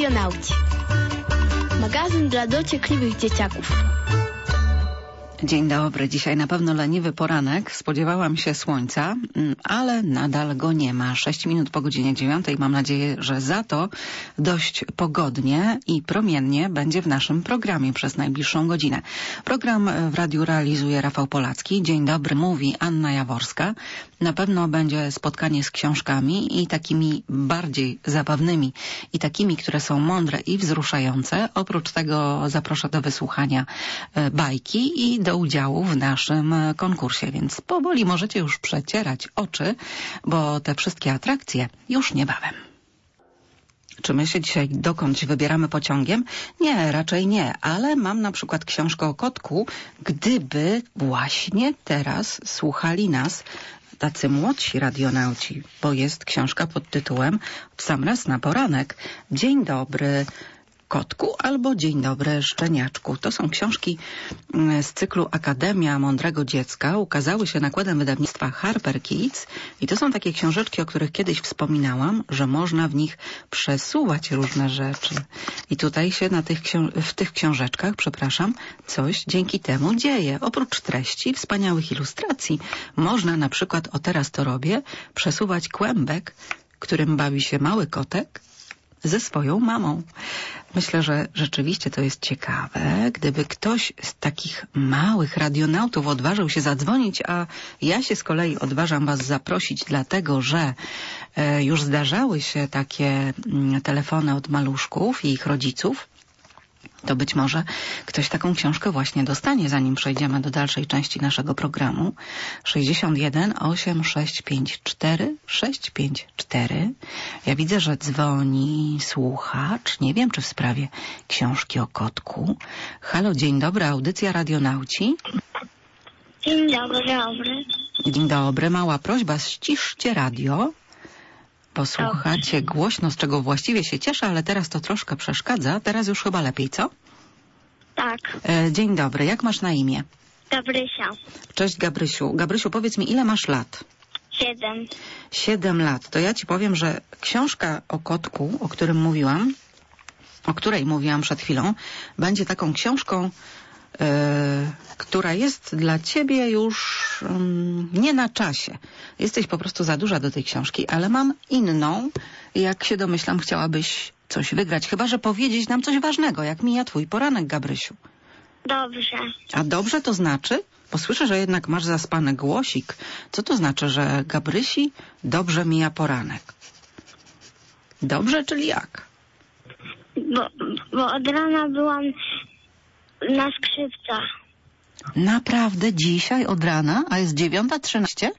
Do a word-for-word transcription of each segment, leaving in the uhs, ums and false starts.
Radionauci. Magazyn dla dociekliwych dzieciaków. Dzień dobry. Dzisiaj na pewno leniwy poranek. Spodziewałam się słońca, ale nadal go nie ma. Sześć minut po godzinie dziewiątej. Mam nadzieję, że za to dość pogodnie i promiennie będzie w naszym programie przez najbliższą godzinę. Program w radiu realizuje Rafał Polacki. Dzień dobry, mówi Anna Jaworska. Na pewno będzie spotkanie z książkami i takimi bardziej zabawnymi i takimi, które są mądre i wzruszające. Oprócz tego zaproszę do wysłuchania bajki i do udziału w naszym konkursie, więc powoli możecie już przecierać oczy, bo te wszystkie atrakcje już niebawem. Czy my się dzisiaj dokądś wybieramy pociągiem? Nie, raczej nie, ale mam na przykład książkę o kotku, gdyby właśnie teraz słuchali nas tacy młodsi radionauci, bo jest książka pod tytułem W sam raz na poranek. Dzień dobry, kotku, albo Dzień dobry, szczeniaczku. To są książki z cyklu Akademia Mądrego Dziecka. Ukazały się nakładem wydawnictwa Harper Kids i to są takie książeczki, o których kiedyś wspominałam, że można w nich przesuwać różne rzeczy. I tutaj się na tych w tych książeczkach, przepraszam, coś dzięki temu dzieje. Oprócz treści, wspaniałych ilustracji, można na przykład, o teraz to robię, przesuwać kłębek, którym bawi się mały kotek ze swoją mamą. Myślę, że rzeczywiście to jest ciekawe, gdyby ktoś z takich małych radionautów odważył się zadzwonić, a ja się z kolei odważam was zaprosić, dlatego że e, już zdarzały się takie m, telefony od maluszków i ich rodziców, to być może ktoś taką książkę właśnie dostanie, zanim przejdziemy do dalszej części naszego programu. sześćdziesiąt jeden osiem sześć pięć cztery sześć pięć cztery. Ja widzę, że dzwoni słuchacz. Nie wiem, czy w sprawie książki o kotku. Halo, dzień dobry, audycja Radionauci. Dzień dobry, dobry. Dzień dobry, mała prośba, ściszcie radio. Posłuchacie głośno, z czego właściwie się cieszę, ale teraz to troszkę przeszkadza. Teraz już chyba lepiej, co? Tak. E, dzień dobry, jak masz na imię? Gabrysia. Cześć Gabrysiu. Gabrysiu, powiedz mi, ile masz lat? Siedem. Siedem lat. To ja ci powiem, że książka o kotku, o którym mówiłam, o której mówiłam przed chwilą, będzie taką książką, yy, która jest dla ciebie już yy, nie na czasie. Jesteś po prostu za duża do tej książki, ale mam inną. Jak się domyślam, chciałabyś coś wygrać, chyba że powiedzieć nam coś ważnego, jak mija twój poranek, Gabrysiu. Dobrze. A dobrze to znaczy? Bo słyszę, że jednak masz zaspany głosik. Co to znaczy, że Gabrysi dobrze mija poranek? Dobrze, czyli jak? Bo, bo od rana byłam na skrzypcach. Naprawdę dzisiaj od rana? A jest dziewiąta trzynaście?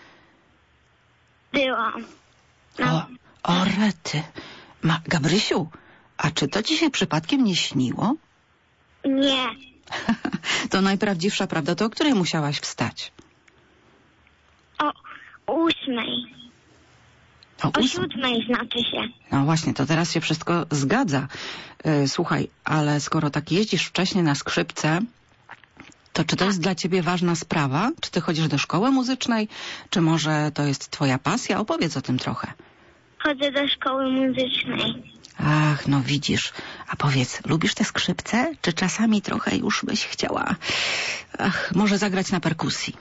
Byłam. O, o rety. Ma, Gabrysiu, a czy to ci się przypadkiem nie śniło? Nie. To najprawdziwsza prawda. To o której musiałaś wstać? O ósmej. O, O siódmej znaczy się. No właśnie, to teraz się wszystko zgadza. Yy, słuchaj, ale skoro tak jeździsz wcześniej na skrzypce, to czy to jest dla ciebie ważna sprawa? Czy ty chodzisz do szkoły muzycznej? Czy może to jest twoja pasja? Opowiedz o tym trochę. Chodzę do szkoły muzycznej. Ach, no widzisz. A powiedz, lubisz te skrzypce? Czy czasami trochę już byś chciała, ach, może zagrać na perkusji?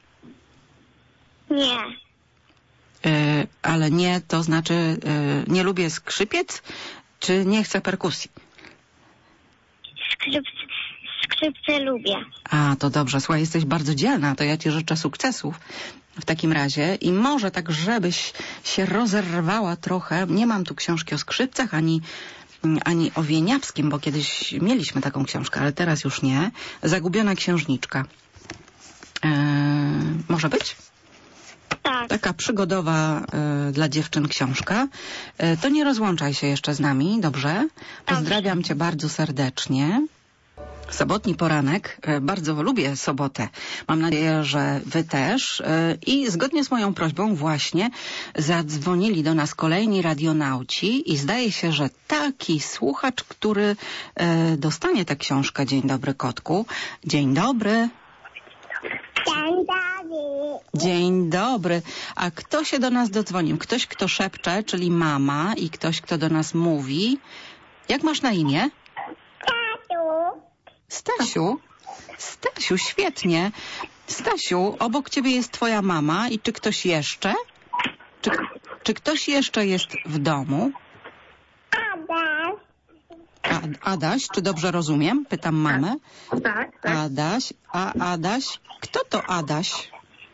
Nie. Yy, ale nie, to znaczy yy, nie lubię skrzypiec, czy nie chcę perkusji? Skrzypce, skrzypce lubię. A, to dobrze. Słuchaj, jesteś bardzo dzielna, to ja ci życzę sukcesów w takim razie i może tak, żebyś się rozerwała trochę. Nie mam tu książki o skrzypcach, ani, ani o Wieniawskim, bo kiedyś mieliśmy taką książkę, ale teraz już nie. Zagubiona księżniczka. Eee, może być? Tak. Taka przygodowa e, dla dziewczyn książka. E, to nie rozłączaj się jeszcze z nami, dobrze? Pozdrawiam cię bardzo serdecznie. Sobotni poranek. E, bardzo lubię sobotę. Mam nadzieję, że wy też. E, I zgodnie z moją prośbą właśnie zadzwonili do nas kolejni radionauci i zdaje się, że taki słuchacz, który e, dostanie tę książkę. Dzień dobry, kotku. Dzień dobry. Dzień dobry. Dzień dobry. A kto się do nas dodzwonił? Ktoś, kto szepcze, czyli mama, i ktoś, kto do nas mówi. Jak masz na imię? Tatu. Stasiu? Stasiu, świetnie. Stasiu, obok ciebie jest twoja mama i czy ktoś jeszcze? Czy, czy ktoś jeszcze jest w domu? Adaś. A, Adaś, czy dobrze rozumiem? Pytam mamę. Tak, tak. Adaś, a Adaś? Kto to Adaś?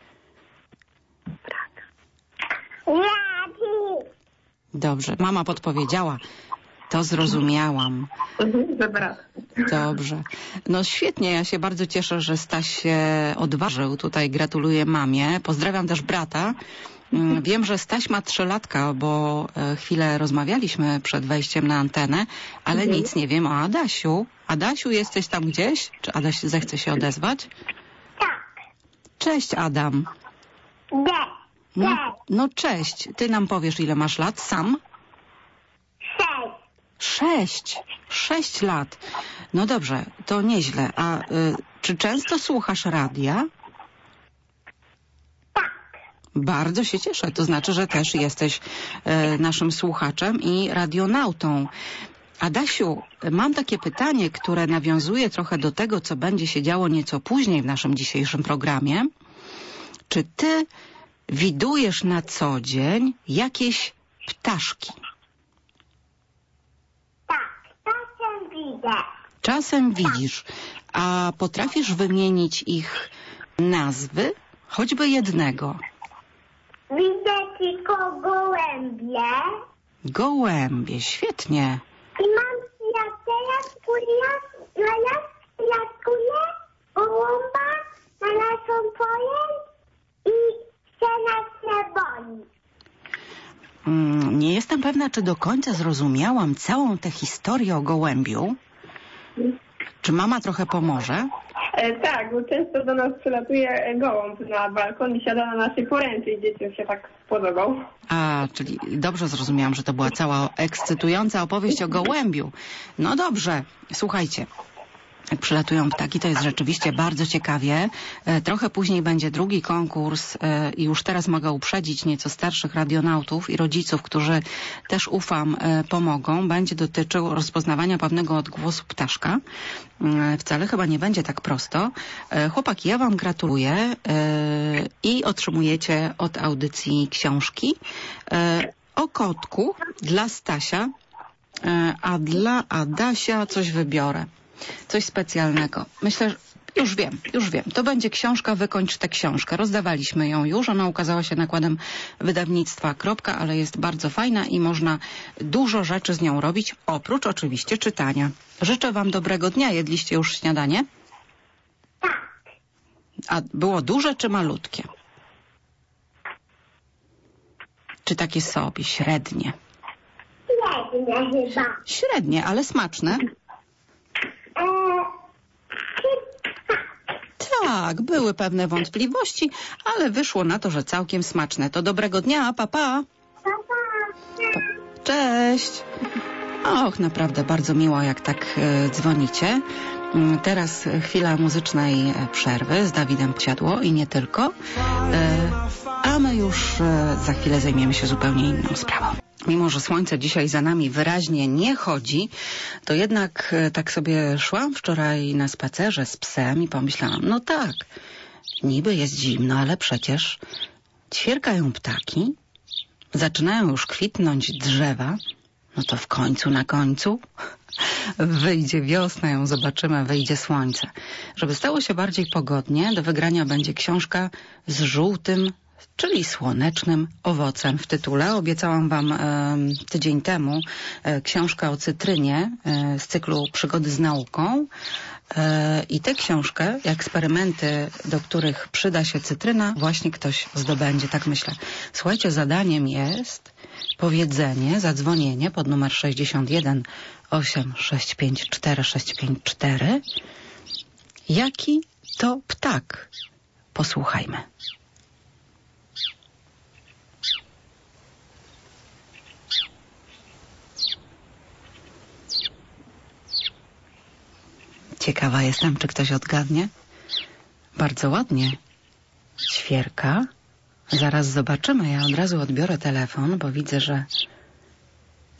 Radzi. Dobrze, mama podpowiedziała. To zrozumiałam. Mhm, dobra. Dobrze. No świetnie, ja się bardzo cieszę, że Staś się odważył. Tutaj gratuluję mamie. Pozdrawiam też brata. Mm, Wiem, że Staś ma trzylatka, bo e, chwilę rozmawialiśmy przed wejściem na antenę, ale Mhm. nic nie wiem o Adasiu. Adasiu, jesteś tam gdzieś? Czy Adaś zechce się odezwać? Tak. Cześć, Adam. D. No, no cześć. Ty nam powiesz, ile masz lat sam? Sześć. Sześć. Sześć lat. No dobrze, to nieźle. A y, czy często słuchasz radia? Tak. Bardzo się cieszę. To znaczy, że też jesteś e, naszym słuchaczem i radionautą. Adasiu, mam takie pytanie, które nawiązuje trochę do tego, co będzie się działo nieco później w naszym dzisiejszym programie. Czy ty widujesz na co dzień jakieś ptaszki? Tak. Czasem widzę. Czasem widzisz, a potrafisz wymienić ich nazwy? Choćby jednego. Widzę tylko gołębie. Gołębie, świetnie. I mam przyjaciela, który ja, no ja przyjatuję gołąba na naszą pojem i się nas nie boi. Mm, Nie jestem pewna, czy do końca zrozumiałam całą tę historię o gołębiu. Czy mama trochę pomoże? E, tak, bo często do nas przylatuje gołąb na balkon i siada na naszej poręczy i dzieciom się tak spodobał. A, czyli dobrze zrozumiałam, że to była cała ekscytująca opowieść o gołębiu. No dobrze, słuchajcie. Jak przylatują ptaki, to jest rzeczywiście bardzo ciekawie. E, Trochę później będzie drugi konkurs e, i już teraz mogę uprzedzić nieco starszych radionautów i rodziców, którzy też, ufam, e, pomogą. Będzie dotyczył rozpoznawania pewnego odgłosu ptaszka. E, Wcale chyba nie będzie tak prosto. E, Chłopaki, ja wam gratuluję e, i otrzymujecie od audycji książki e, o kotku dla Stasia, e, a dla Adasia coś wybiorę. Coś specjalnego. Myślę, że już wiem, już wiem. To będzie książka Wykończ tę książkę. Rozdawaliśmy ją już. Ona ukazała się nakładem wydawnictwa Kropka, ale jest bardzo fajna i można dużo rzeczy z nią robić, oprócz oczywiście czytania. Życzę wam dobrego dnia. Jedliście już śniadanie? Tak. A było duże czy malutkie? Czy takie sobie, średnie? Jedne chyba. Średnie, ale smaczne. E, Tak, były pewne wątpliwości, ale wyszło na to, że całkiem smaczne. To dobrego dnia, pa, pa. pa, pa. Cześć. Och, naprawdę bardzo miło, jak tak e, dzwonicie. Mm, Teraz chwila muzycznej e, przerwy z Dawidem Siadło i nie tylko. E, a my już e, za chwilę zajmiemy się zupełnie inną sprawą. Mimo że słońce dzisiaj za nami wyraźnie nie chodzi, to jednak e, tak sobie szłam wczoraj na spacerze z psem i pomyślałam, no tak, niby jest zimno, ale przecież ćwierkają ptaki, zaczynają już kwitnąć drzewa, no to w końcu na końcu wyjdzie wiosna, ją zobaczymy, wyjdzie słońce. Żeby stało się bardziej pogodnie, do wygrania będzie książka z żółtym, czyli słonecznym owocem w tytule. Obiecałam wam e, tydzień temu e, książkę o cytrynie e, z cyklu Przygody z nauką. E, I tę książkę, eksperymenty, do których przyda się cytryna, właśnie ktoś zdobędzie, tak myślę. Słuchajcie, zadaniem jest powiedzenie, zadzwonienie pod numer sześćdziesiąt jeden osiem sześć pięć cztery sześć pięć cztery. Jaki to ptak? Posłuchajmy. Ciekawa jestem, czy ktoś odgadnie. Bardzo ładnie. Ćwierka. Zaraz zobaczymy. Ja od razu odbiorę telefon, bo widzę, że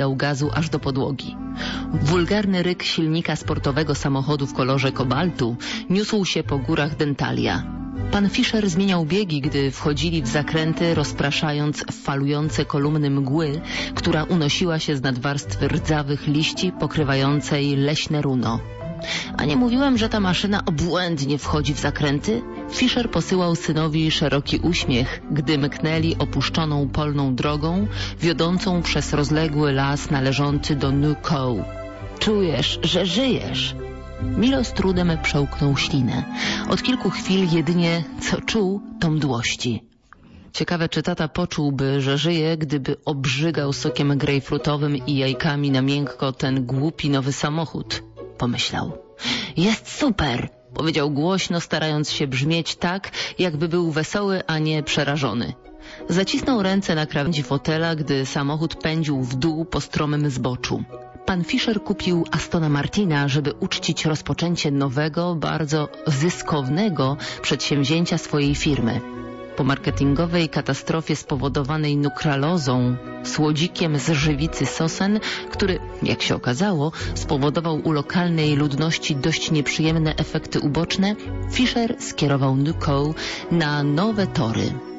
pedał gazu aż do podłogi. Wulgarny ryk silnika sportowego samochodu w kolorze kobaltu niósł się po górach Dentalia. Pan Fischer zmieniał biegi, gdy wchodzili w zakręty, rozpraszając falujące kolumny mgły, która unosiła się z nadwarstwy rdzawych liści pokrywającej leśne runo. A nie mówiłem, że ta maszyna obłędnie wchodzi w zakręty? Fischer posyłał synowi szeroki uśmiech, gdy mknęli opuszczoną polną drogą, wiodącą przez rozległy las należący do Nuco. Czujesz, że żyjesz? Milo z trudem przełknął ślinę. Od kilku chwil jedynie co czuł, to mdłości. Ciekawe, czy tata poczułby, że żyje, gdyby obrzygał sokiem grejpfrutowym i jajkami na miękko ten głupi nowy samochód, pomyślał. Jest super, powiedział głośno, starając się brzmieć tak, jakby był wesoły, a nie przerażony. Zacisnął ręce na krawędzi fotela, gdy samochód pędził w dół po stromym zboczu. Pan Fischer kupił Astona Martina, żeby uczcić rozpoczęcie nowego, bardzo zyskownego przedsięwzięcia swojej firmy. Po marketingowej katastrofie spowodowanej nukralozą, słodzikiem z żywicy sosen, który, jak się okazało, spowodował u lokalnej ludności dość nieprzyjemne efekty uboczne, Fischer skierował Nuco na nowe tory.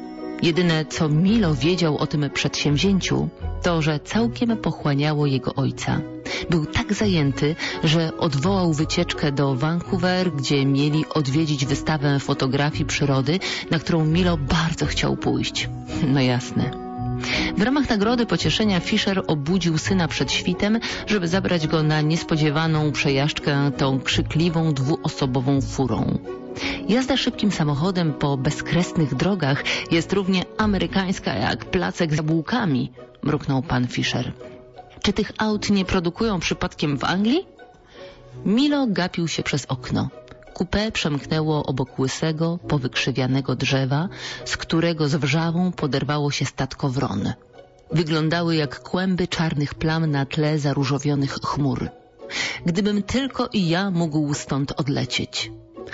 Jedyne, co Milo wiedział o tym przedsięwzięciu, to, że całkiem pochłaniało jego ojca. Był tak zajęty, że odwołał wycieczkę do Vancouver, gdzie mieli odwiedzić wystawę fotografii przyrody, na którą Milo bardzo chciał pójść. No jasne. W ramach nagrody pocieszenia Fisher obudził syna przed świtem, żeby zabrać go na niespodziewaną przejażdżkę tą krzykliwą, dwuosobową furą. Jazda szybkim samochodem po bezkresnych drogach jest równie amerykańska jak placek z jabłkami, mruknął pan Fisher. Czy tych aut nie produkują przypadkiem w Anglii? Milo gapił się przez okno. Coupé przemknęło obok łysego, powykrzywianego drzewa, z którego z wrzawą poderwało się statko wron. Wyglądały jak kłęby czarnych plam na tle zaróżowionych chmur. Gdybym tylko i ja mógł stąd odlecieć.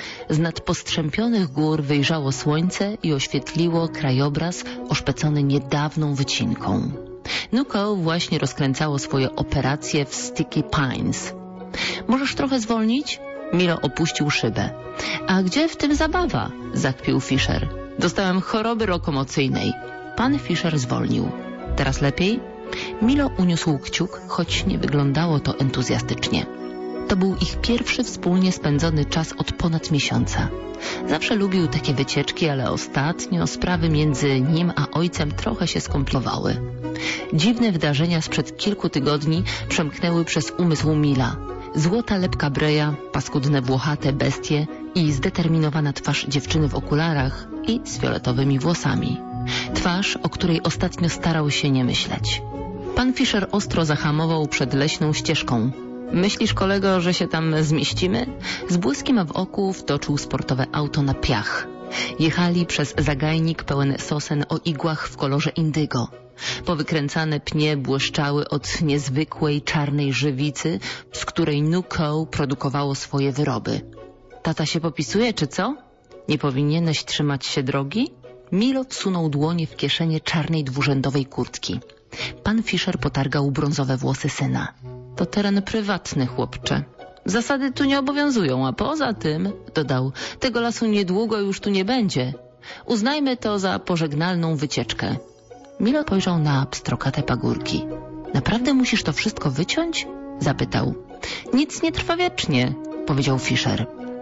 Z nad postrzępionych gór wyjrzało słońce i oświetliło krajobraz oszpecony niedawną wycinką. Nuko właśnie rozkręcało swoje operacje w Sticky Pines. Możesz trochę zwolnić? Milo opuścił szybę. A gdzie w tym zabawa? Zakpił Fisher. Dostałem choroby lokomocyjnej. Pan Fisher zwolnił. Teraz lepiej? Milo uniósł kciuk, choć nie wyglądało to entuzjastycznie. To był ich pierwszy wspólnie spędzony czas od ponad miesiąca. Zawsze lubił takie wycieczki, ale ostatnio sprawy między nim a ojcem trochę się skomplikowały. Dziwne wydarzenia sprzed kilku tygodni przemknęły przez umysł Mila. Złota lepka Breya, paskudne włochate bestie i zdeterminowana twarz dziewczyny w okularach i z fioletowymi włosami. Twarz, o której ostatnio starał się nie myśleć. Pan Fisher ostro zahamował przed leśną ścieżką. Myślisz, kolego, że się tam zmieścimy? Z błyskiem w oku wtoczył sportowe auto na piach. Jechali przez zagajnik pełen sosen o igłach w kolorze indygo. Powykręcane pnie błyszczały od niezwykłej czarnej żywicy, z której Nuko produkowało swoje wyroby. Tata się popisuje, czy co? Nie powinieneś trzymać się drogi? Milo wsunął dłonie w kieszenie czarnej dwurzędowej kurtki. Pan Fisher potargał brązowe włosy syna. To teren prywatny, chłopcze. Zasady tu nie obowiązują, a poza tym, dodał, tego lasu niedługo już tu nie będzie. Uznajmy to za pożegnalną wycieczkę. Milo spojrzał na pstrokate pagórki. Naprawdę musisz to wszystko wyciąć? Zapytał. Nic nie trwa wiecznie, powiedział Fisher.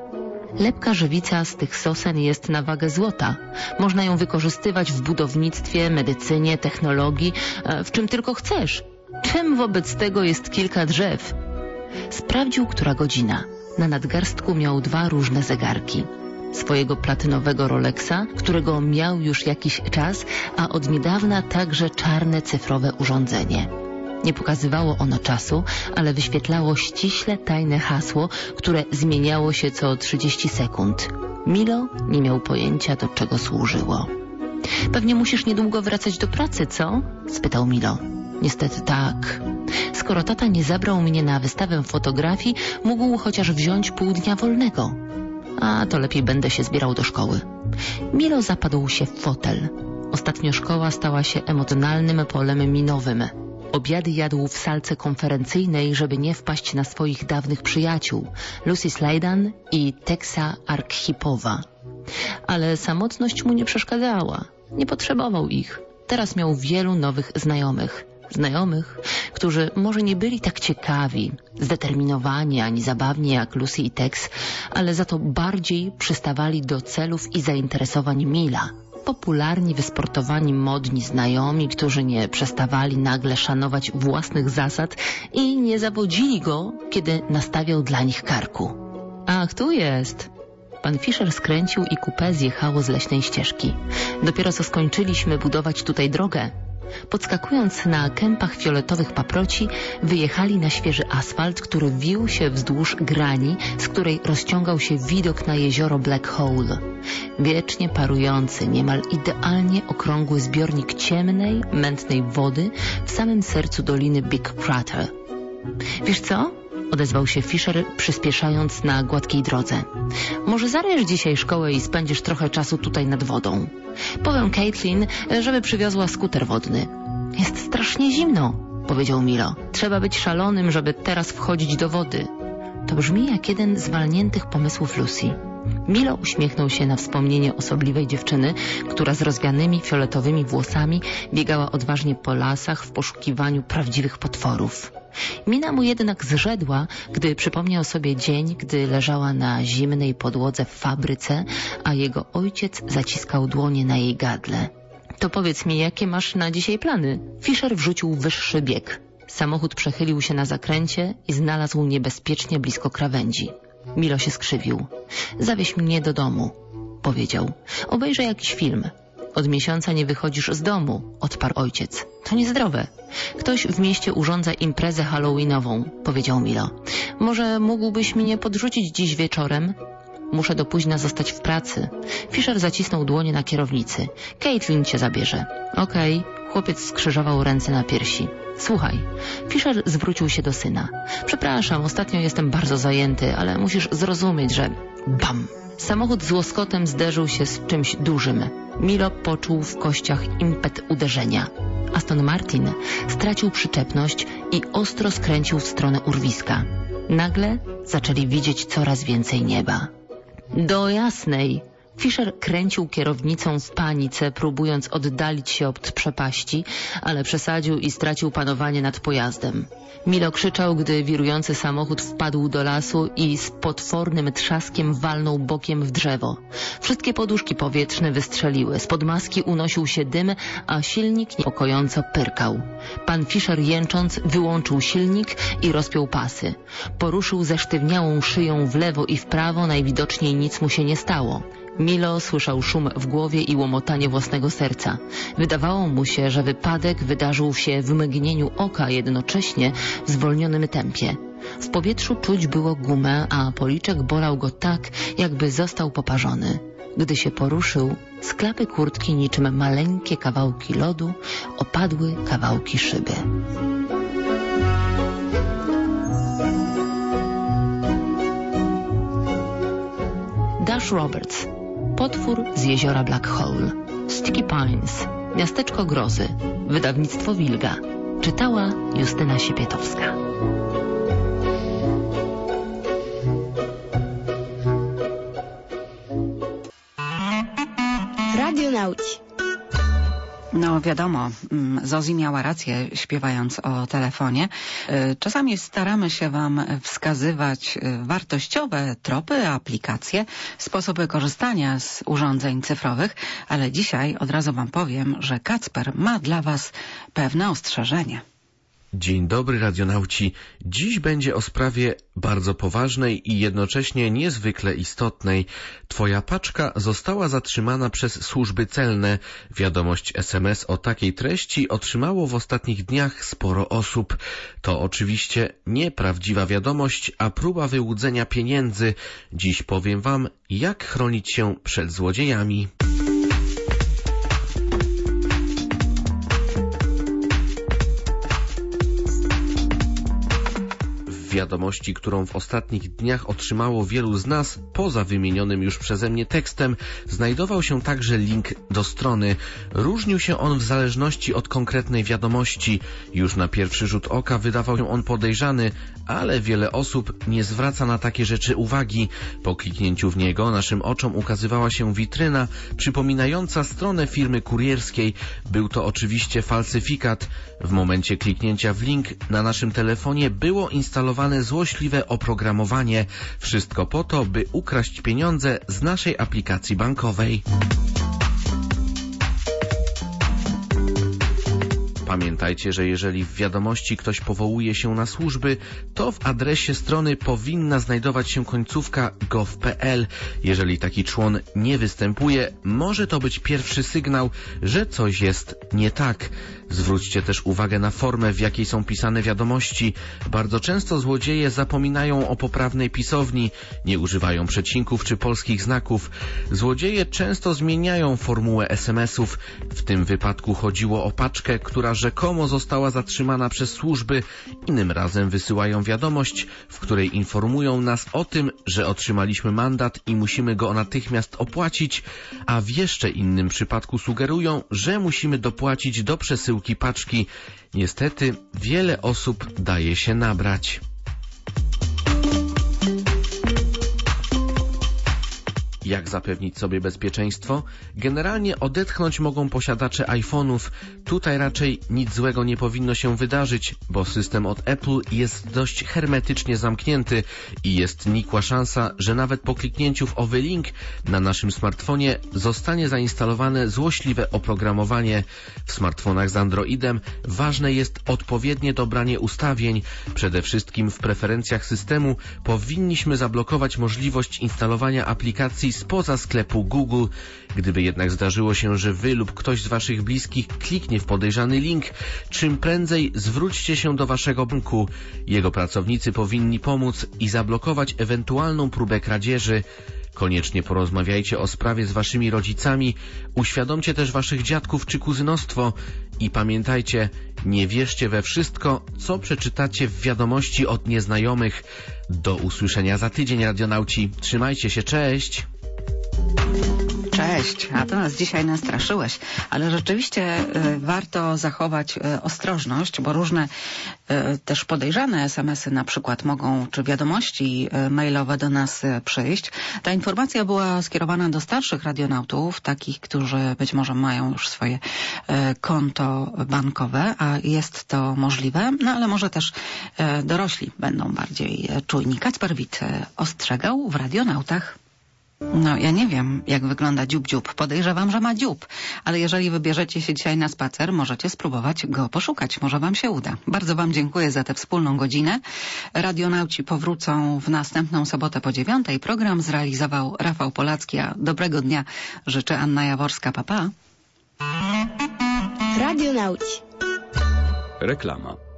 Lepka żywica z tych sosen jest na wagę złota. Można ją wykorzystywać w budownictwie, medycynie, technologii, w czym tylko chcesz. Czym wobec tego jest kilka drzew? Sprawdził, która godzina. Na nadgarstku miał dwa różne zegarki. Swojego platynowego Rolexa, którego miał już jakiś czas, a od niedawna także czarne cyfrowe urządzenie. Nie pokazywało ono czasu, ale wyświetlało ściśle tajne hasło, które zmieniało się co trzydzieści sekund. Milo nie miał pojęcia, do czego służyło. Pewnie musisz niedługo wracać do pracy, co? Spytał Milo. Niestety tak. Skoro tata nie zabrał mnie na wystawę fotografii, mógł chociaż wziąć pół dnia wolnego. A to lepiej będę się zbierał do szkoły. Milo zapadł się w fotel. Ostatnio szkoła stała się emocjonalnym polem minowym. Obiady jadł w salce konferencyjnej, żeby nie wpaść na swoich dawnych przyjaciół, Lucy Sladen i Texa Archipowa. Ale samotność mu nie przeszkadzała. Nie potrzebował ich. Teraz miał wielu nowych znajomych. Znajomych, którzy może nie byli tak ciekawi, zdeterminowani ani zabawni jak Lucy i Tex, ale za to bardziej przystawali do celów i zainteresowań Mila. Popularni, wysportowani, modni znajomi, którzy nie przestawali nagle szanować własnych zasad i nie zawodzili go, kiedy nastawiał dla nich karku. Ach, tu jest! Pan Fisher skręcił i coupé zjechało z leśnej ścieżki. Dopiero co skończyliśmy budować tutaj drogę. Podskakując na kępach fioletowych paproci, wyjechali na świeży asfalt, który wił się wzdłuż grani, z której rozciągał się widok na jezioro Black Hole. Wiecznie parujący, niemal idealnie okrągły zbiornik ciemnej, mętnej wody w samym sercu doliny Big Crater. Wiesz co? Odezwał się Fisher, przyspieszając na gładkiej drodze. Może zarejesz dzisiaj szkołę i spędzisz trochę czasu tutaj nad wodą. Powiem Caitlin, żeby przywiozła skuter wodny. Jest strasznie zimno, powiedział Milo. Trzeba być szalonym, żeby teraz wchodzić do wody. To brzmi jak jeden z walniętych pomysłów Lucy. Milo uśmiechnął się na wspomnienie osobliwej dziewczyny, która z rozwianymi fioletowymi włosami biegała odważnie po lasach w poszukiwaniu prawdziwych potworów. Mina mu jednak zrzedła, gdy przypomniał sobie dzień, gdy leżała na zimnej podłodze w fabryce, a jego ojciec zaciskał dłonie na jej gardle. To powiedz mi, jakie masz na dzisiaj plany? Fischer wrzucił wyższy bieg. Samochód przechylił się na zakręcie i znalazł niebezpiecznie blisko krawędzi. Milo się skrzywił. Zawieź mnie do domu, powiedział. Obejrzę jakiś film. Od miesiąca nie wychodzisz z domu, odparł ojciec. To niezdrowe. Ktoś w mieście urządza imprezę halloweenową, powiedział Milo. Może mógłbyś mnie podrzucić dziś wieczorem? Muszę do późna zostać w pracy. Fischer zacisnął dłonie na kierownicy. Caitlin cię zabierze. Okej. Okay. Chłopiec skrzyżował ręce na piersi. Słuchaj, Fischer zwrócił się do syna. Przepraszam, ostatnio jestem bardzo zajęty, ale musisz zrozumieć, że... Bam! Samochód z łoskotem zderzył się z czymś dużym. Milo poczuł w kościach impet uderzenia. Aston Martin stracił przyczepność i ostro skręcił w stronę urwiska. Nagle zaczęli widzieć coraz więcej nieba. Do jasnej! Fischer kręcił kierownicą w panice, próbując oddalić się od przepaści, ale przesadził i stracił panowanie nad pojazdem. Milo krzyczał, gdy wirujący samochód wpadł do lasu i z potwornym trzaskiem walnął bokiem w drzewo. Wszystkie poduszki powietrzne wystrzeliły, spod maski unosił się dym, a silnik niepokojąco pyrkał. Pan Fischer jęcząc wyłączył silnik i rozpiął pasy. Poruszył zesztywniałą szyją w lewo i w prawo, najwidoczniej nic mu się nie stało. Milo słyszał szum w głowie i łomotanie własnego serca. Wydawało mu się, że wypadek wydarzył się w mgnieniu oka, jednocześnie w zwolnionym tempie. W powietrzu czuć było gumę, a policzek bolał go tak, jakby został poparzony. Gdy się poruszył, z klapy kurtki niczym maleńkie kawałki lodu opadły kawałki szyby. Dash Roberts. Potwór z jeziora Black Hole. Sticky Pines. Miasteczko grozy. Wydawnictwo Wilga. Czytała Justyna Sipietowska. Radio Nauci. No wiadomo, Zosi miała rację, śpiewając o telefonie. Czasami staramy się wam wskazywać wartościowe tropy, aplikacje, sposoby korzystania z urządzeń cyfrowych, ale dzisiaj od razu wam powiem, że Kacper ma dla was pewne ostrzeżenie. Dzień dobry, radionauci. Dziś będzie o sprawie bardzo poważnej i jednocześnie niezwykle istotnej. Twoja paczka została zatrzymana przez służby celne. Wiadomość S M S o takiej treści otrzymało w ostatnich dniach sporo osób. To oczywiście nieprawdziwa wiadomość, a próba wyłudzenia pieniędzy. Dziś powiem wam, jak chronić się przed złodziejami. Wiadomości, którą w ostatnich dniach otrzymało wielu z nas, poza wymienionym już przeze mnie tekstem, znajdował się także link do strony. Różnił się on w zależności od konkretnej wiadomości. Już na pierwszy rzut oka wydawał się on podejrzany, ale wiele osób nie zwraca na takie rzeczy uwagi. Po kliknięciu w niego naszym oczom ukazywała się witryna przypominająca stronę firmy kurierskiej. Był to oczywiście falsyfikat. W momencie kliknięcia w link na naszym telefonie było instalowane złośliwe oprogramowanie. Wszystko po to, by ukraść pieniądze z naszej aplikacji bankowej. Pamiętajcie, że jeżeli w wiadomości ktoś powołuje się na służby, to w adresie strony powinna znajdować się końcówka gov kropka p l. Jeżeli taki człon nie występuje, może to być pierwszy sygnał, że coś jest nie tak. Zwróćcie też uwagę na formę, w jakiej są pisane wiadomości. Bardzo często złodzieje zapominają o poprawnej pisowni, nie używają przecinków czy polskich znaków. Złodzieje często zmieniają formułę S M S ów. W tym wypadku chodziło o paczkę, która rzekomo została zatrzymana przez służby. Innym razem wysyłają wiadomość, w której informują nas o tym, że otrzymaliśmy mandat i musimy go natychmiast opłacić, a w jeszcze innym przypadku sugerują, że musimy dopłacić do przesyłki paczki. Niestety wiele osób daje się nabrać. Jak zapewnić sobie bezpieczeństwo? Generalnie odetchnąć mogą posiadacze iPhone'ów. Tutaj raczej nic złego nie powinno się wydarzyć, bo system od Apple jest dość hermetycznie zamknięty i jest nikła szansa, że nawet po kliknięciu w owy link na naszym smartfonie zostanie zainstalowane złośliwe oprogramowanie. W smartfonach z Androidem ważne jest odpowiednie dobranie ustawień. Przede wszystkim w preferencjach systemu powinniśmy zablokować możliwość instalowania aplikacji spoza sklepu Google. Gdyby jednak zdarzyło się, że wy lub ktoś z waszych bliskich kliknie w podejrzany link, czym prędzej zwróćcie się do waszego banku. Jego pracownicy powinni pomóc i zablokować ewentualną próbę kradzieży. Koniecznie porozmawiajcie o sprawie z waszymi rodzicami, uświadomcie też waszych dziadków czy kuzynostwo i pamiętajcie, nie wierzcie we wszystko, co przeczytacie w wiadomości od nieznajomych. Do usłyszenia za tydzień, radionauci. Trzymajcie się, cześć! Cześć, a to nas dzisiaj nastraszyłeś, ale rzeczywiście y, warto zachować y, ostrożność, bo różne y, też podejrzane es em esy na przykład mogą, czy wiadomości y, mailowe do nas y, przyjść. Ta informacja była skierowana do starszych radionautów, takich, którzy być może mają już swoje y, konto bankowe, a jest to możliwe, no ale może też y, dorośli będą bardziej y, czujni. Kacper Wit y, ostrzegał w Radionautach. No, ja nie wiem, jak wygląda dziób-dziób. Podejrzewam, że ma dziób. Ale jeżeli wybierzecie się dzisiaj na spacer, możecie spróbować go poszukać. Może wam się uda. Bardzo wam dziękuję za tę wspólną godzinę. Radionauci powrócą w następną sobotę po dziewiątej. Program zrealizował Rafał Polacki, a dobrego dnia życzę Anna Jaworska. Pa, pa. Radionauci. Reklama.